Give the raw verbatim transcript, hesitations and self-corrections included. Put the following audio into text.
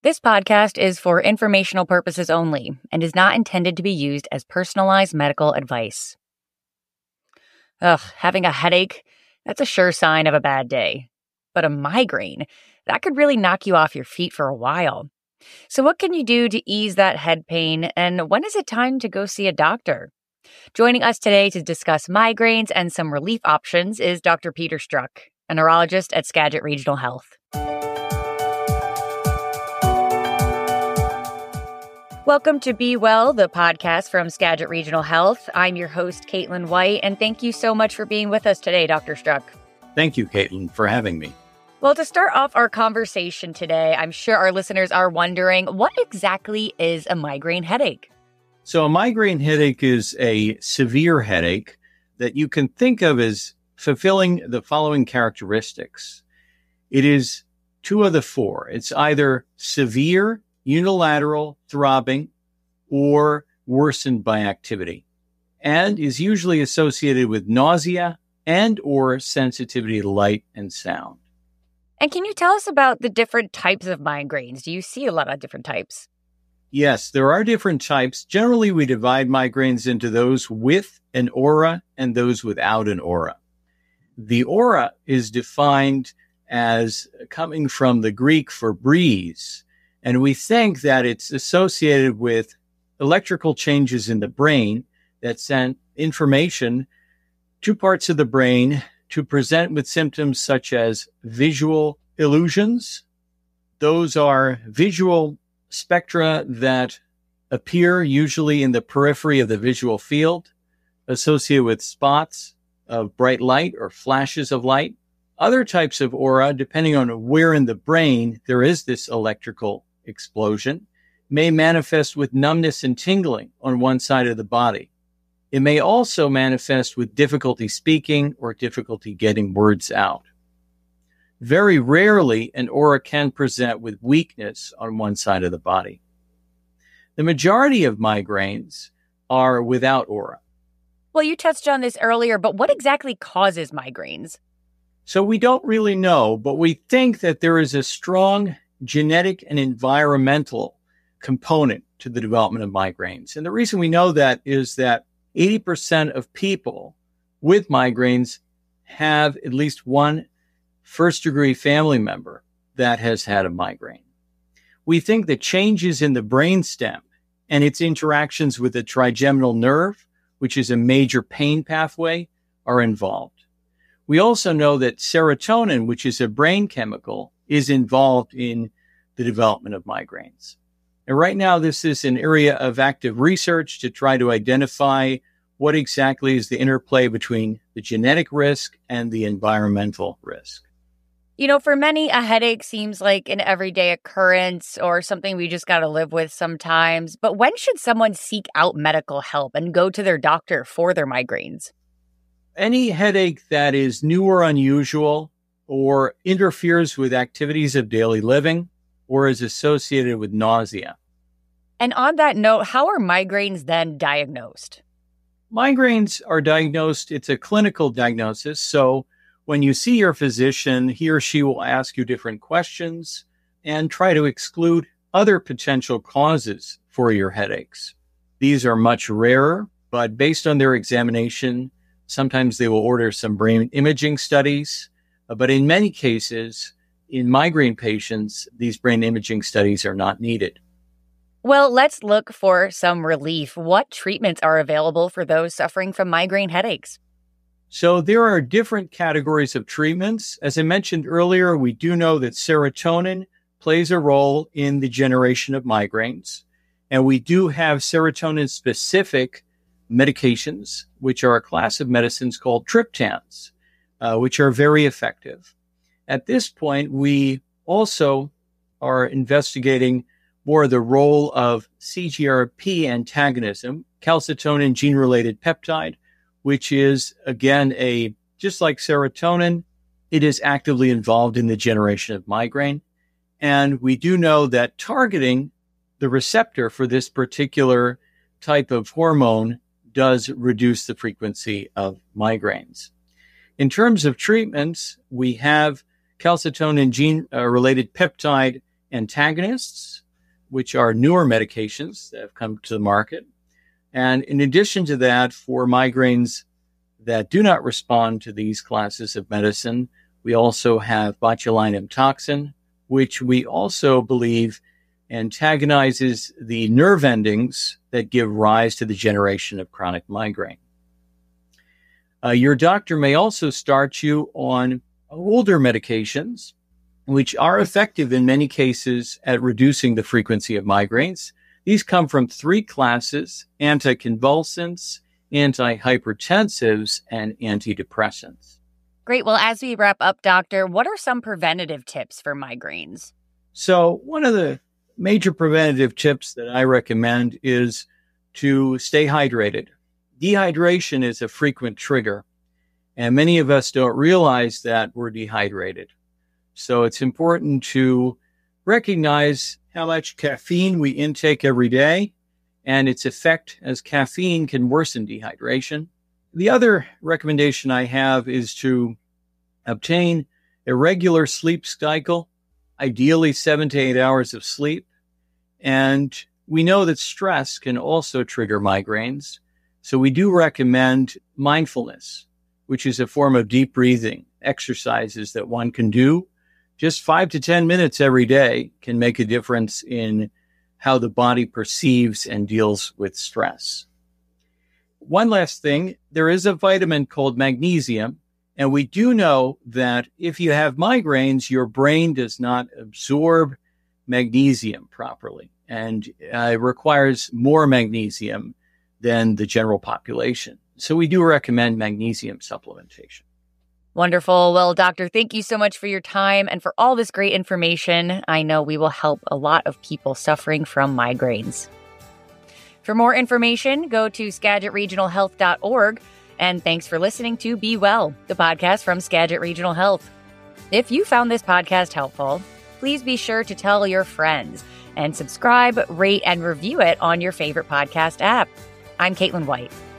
This podcast is for informational purposes only and is not intended to be used as personalized medical advice. Ugh, having a headache, that's a sure sign of a bad day. But a migraine, that could really knock you off your feet for a while. So what can you do to ease that head pain, and when is it time to go see a doctor? Joining us today to discuss migraines and some relief options is Doctor Peter Struck, a neurologist at Skagit Regional Health. Welcome to Be Well, the podcast from Skagit Regional Health. I'm your host, Caitlin White, and thank you so much for being with us today, Doctor Struck. Thank you, Caitlin, for having me. Well, to start off our conversation today, I'm sure our listeners are wondering, what exactly is a migraine headache? So a migraine headache is a severe headache that you can think of as fulfilling the following characteristics. It is two of the four. It's either severe, unilateral throbbing, or worsened by activity, and is usually associated with nausea and or sensitivity to light and sound. And can you tell us about the different types of migraines? Do you see a lot of different types? Yes, there are different types. Generally, we divide migraines into those with an aura and those without an aura. The aura is defined as coming from the Greek for breeze, and we think that it's associated with electrical changes in the brain that send information to parts of the brain to present with symptoms such as visual illusions. Those are visual spectra that appear usually in the periphery of the visual field, associated with spots of bright light or flashes of light. Other types of aura, depending on where in the brain there is this electrical explosion, may manifest with numbness and tingling on one side of the body. It may also manifest with difficulty speaking or difficulty getting words out. Very rarely, an aura can present with weakness on one side of the body. The majority of migraines are without aura. Well, you touched on this earlier, but what exactly causes migraines? So we don't really know, but we think that there is a strong genetic and environmental component to the development of migraines. And the reason we know that is that eighty percent of people with migraines have at least one first-degree family member that has had a migraine. We think that changes in the brainstem and its interactions with the trigeminal nerve, which is a major pain pathway, are involved. We also know that serotonin, which is a brain chemical, is involved in the development of migraines. And right now, this is an area of active research to try to identify what exactly is the interplay between the genetic risk and the environmental risk. You know, for many, a headache seems like an everyday occurrence or something we just got to live with sometimes. But when should someone seek out medical help and go to their doctor for their migraines? Any headache that is new or unusual or interferes with activities of daily living or is associated with nausea. And on that note, how are migraines then diagnosed? Migraines are diagnosed, it's a clinical diagnosis. So when you see your physician, he or she will ask you different questions and try to exclude other potential causes for your headaches. These are much rarer, but based on their examination, sometimes they will order some brain imaging studies. But in many cases, in migraine patients, these brain imaging studies are not needed. Well, let's look for some relief. What treatments are available for those suffering from migraine headaches? So there are different categories of treatments. As I mentioned earlier, we do know that serotonin plays a role in the generation of migraines. And we do have serotonin-specific medications, which are a class of medicines called triptans, uh, which are very effective. At this point, we also are investigating more the role of C G R P antagonism, calcitonin gene-related peptide, which is, again, a just like serotonin, it is actively involved in the generation of migraine. And we do know that targeting the receptor for this particular type of hormone does reduce the frequency of migraines. In terms of treatments, we have calcitonin gene-related peptide antagonists, which are newer medications that have come to the market. And in addition to that, for migraines that do not respond to these classes of medicine, we also have botulinum toxin, which we also believe antagonizes the nerve endings that give rise to the generation of chronic migraine. Uh, your doctor may also start you on older medications, which are effective in many cases at reducing the frequency of migraines. These come from three classes: anticonvulsants, antihypertensives, and antidepressants. Great. Well, as we wrap up, doctor, what are some preventative tips for migraines? So one of the major preventative tips that I recommend is to stay hydrated. Dehydration is a frequent trigger, and many of us don't realize that we're dehydrated. So it's important to recognize how much caffeine we intake every day and its effect, as caffeine can worsen dehydration. The other recommendation I have is to obtain a regular sleep cycle, ideally seven to eight hours of sleep. And we know that stress can also trigger migraines. So we do recommend mindfulness, which is a form of deep breathing, exercises that one can do. Just five to ten minutes every day can make a difference in how the body perceives and deals with stress. One last thing, there is a vitamin called magnesium, and we do know that if you have migraines, your brain does not absorb magnesium properly, and uh, it requires more magnesium than the general population. So we do recommend magnesium supplementation. Wonderful. Well, doctor, thank you so much for your time and for all this great information. I know we will help a lot of people suffering from migraines. For more information, go to skagit regional health dot org. And thanks for listening to Be Well, the podcast from Skagit Regional Health. If you found this podcast helpful, please be sure to tell your friends and subscribe, rate, and review it on your favorite podcast app. I'm Caitlin White.